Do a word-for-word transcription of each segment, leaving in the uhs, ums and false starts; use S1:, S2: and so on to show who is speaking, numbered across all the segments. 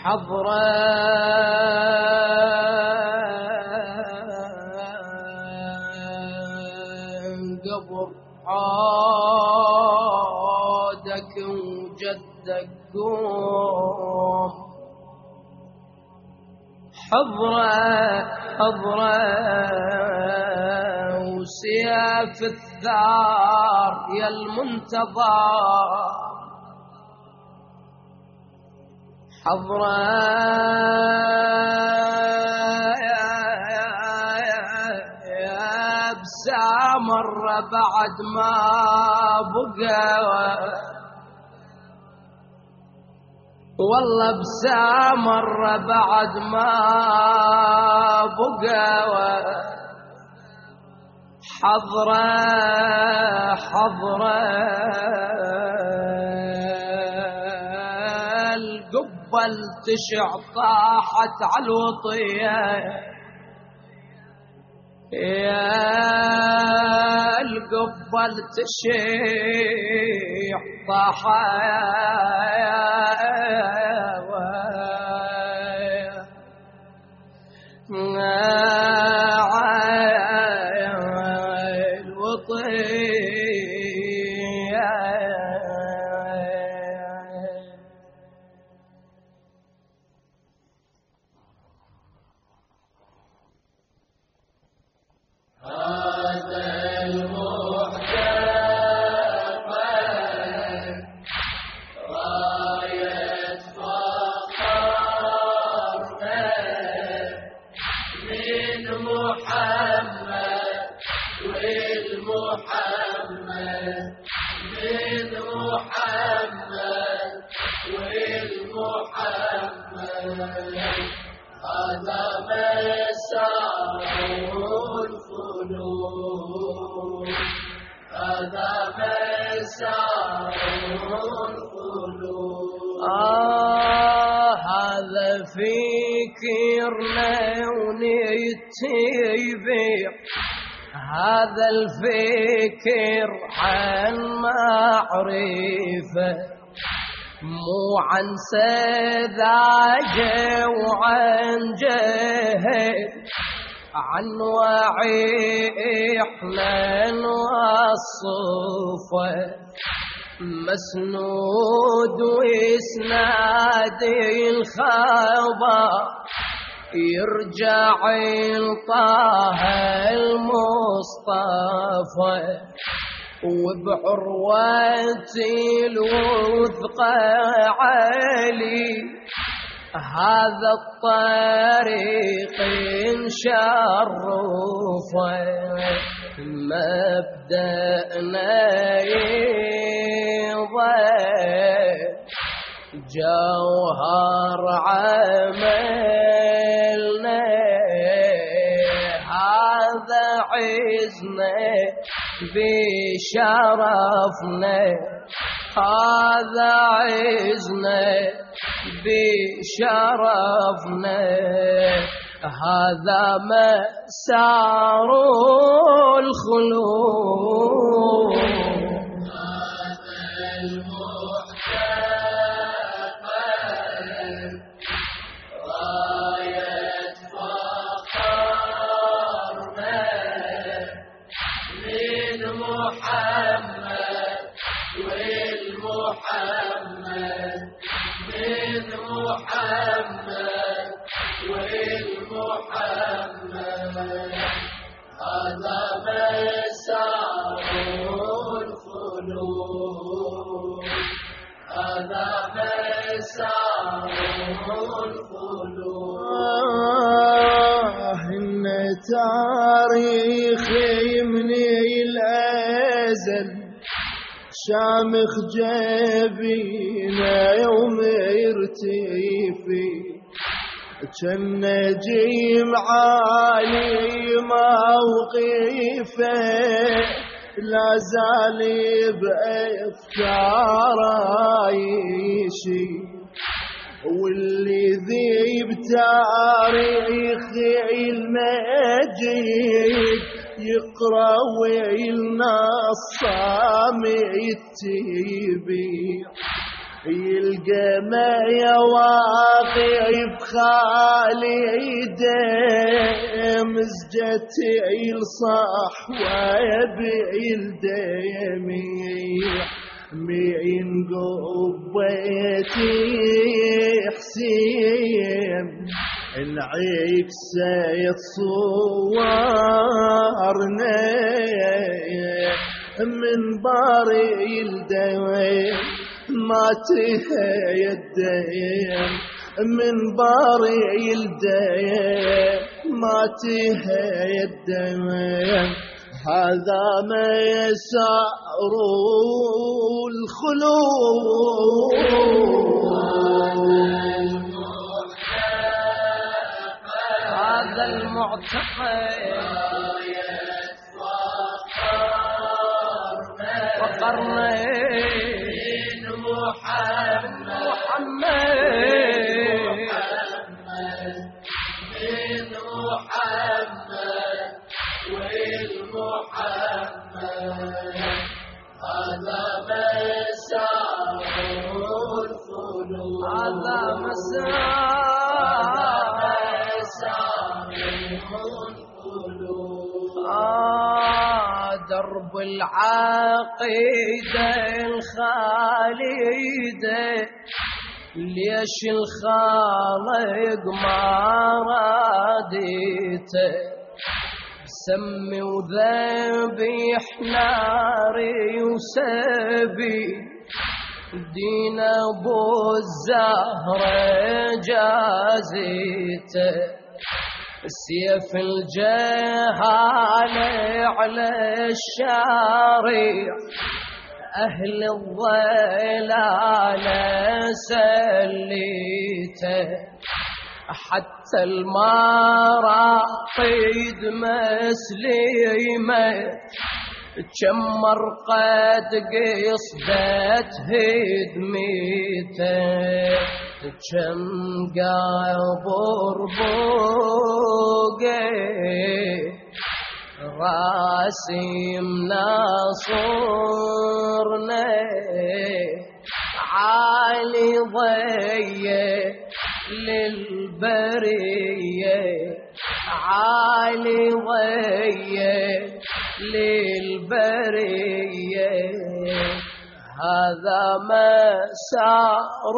S1: حضرة قبر عادك وجدك قوم، حضرة حضرة وسيف الثار يا المنتظر، حضرة يا بسامر بعد ما بقى، والله بسامر بعد ما بقى، حضرة حضرة القبل تشع طاحت على الوطية، يا القبل تشع
S2: آه هذا فكرنا ونيتي يبيع، هذا الفكر عن معرفة، مو عن سذاجة وعن جهل، عن وعي احنا نوصفه، مسنود وإسناد الخبر يرجع لطه المصطفى، وبعروة الوثقى علي هذا الطريق انشرفه، مبدأنا جوهر عملنا، هذا عزنا بشرفنا، هذا عزنا بشرفنا، هذا مسار الخلود.
S1: تاريخي من الأزل شامخ جبينا يوم يرتفي، كان نجيم عالي موقفه، لا زال بأفكاره يشي، واللي ذيب تاريخ المجيد يقرأ ويلنا الصامت يبيع، يلقى ما يواقع بخالده مزجتي الصحوة بالدميع مين قبيتي حسين نعيك سيد صورنا من باري الدوين ما تهي الدين من باري الدين ما تهي الدين هذا ما يسار الخلود
S2: هذا المعتقد وقرنين محمد محمد من محمد والمحمد هذا مسار الخلود هذا مسار الخلود آه درب العقيدة الخالدة ليش الخالق ما راديته سمي وذبيح ناري وسبي دين ابو الزهرة جازيته سيف الجهالة على الشارع أهل الضلال سليته حتى المراقيد مسلمة كم مرقد قصدت هدميته كم قبر بوقي راسي مناصرنا عالي ضيه للبريه عالي ضيه للبريه هذا مسار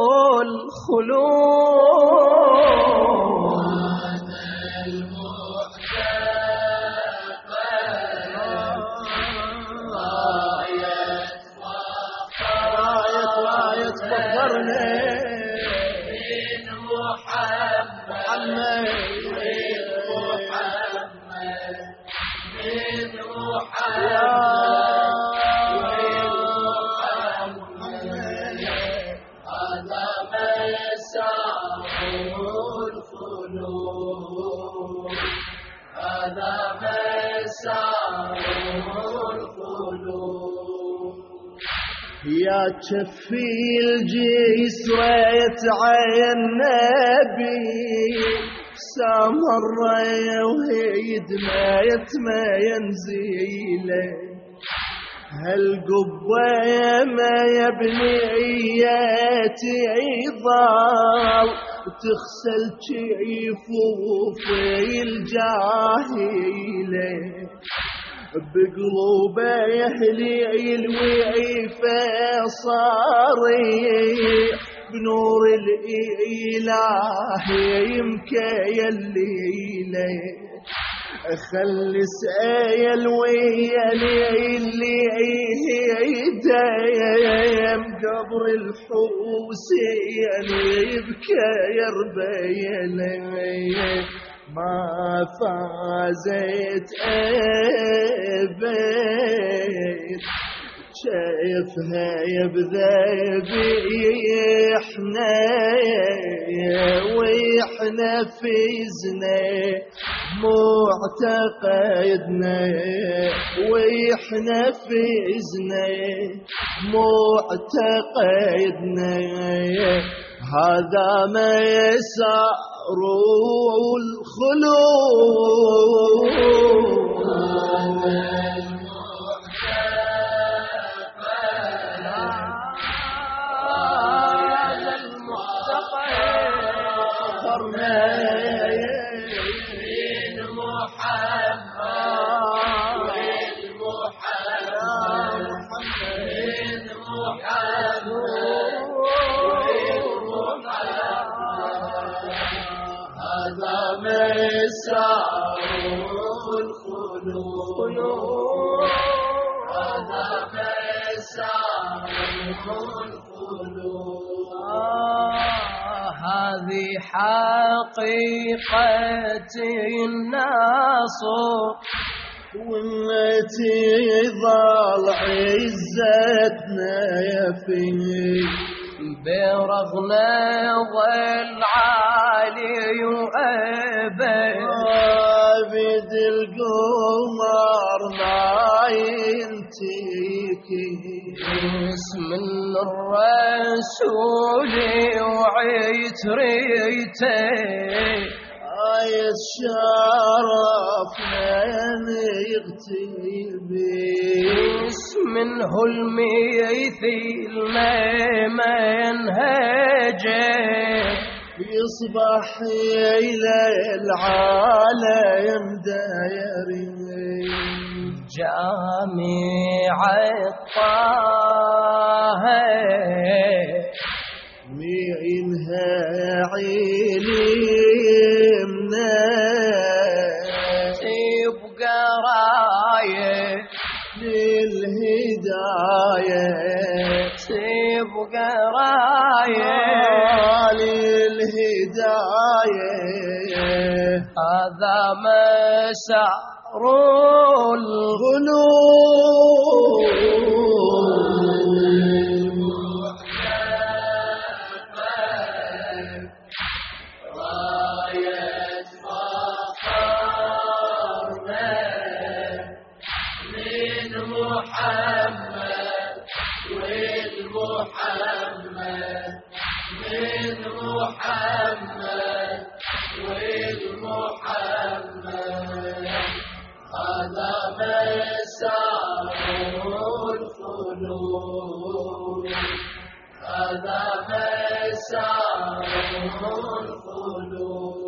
S2: الخلود
S1: يا جفي الجسر يتعين نبي سامر وهيد ما يتما ينزيله هالقبة ما يبنياتي عظام تغسل جفوف الجاهله بقلوبه يهلي الوعي فصاري بنور الإله يمكي الليلة خلي سايل ويلي اللي يدايم قبر الحوسين يبكي يربيلي ما فازت أبد شايفها يبذبيحنا وإحنا فيزنا معتقدنا وإحنا فيزنا معتقدنا هذا ما يسار الخلود مسار الخلود هذا مسار الخلود.
S2: هذه حقيقة الناصر
S1: والتي ظل عزتنا فيه
S2: برغنا ظل عالي وأبد
S1: عابد القمر ما ينتهي
S2: اسم الرسول وعتريته
S1: آية شرفنا نغتبي
S2: منه الميثيل ما ينهجه
S1: يصبح إلى العالم دايري
S2: جامع الطه
S1: معنها علمنا
S2: تبقى رايه
S1: للهداية
S2: تبقى رايه
S1: للهداية
S2: هذا مسار
S1: الغلو هذا مسار الخلود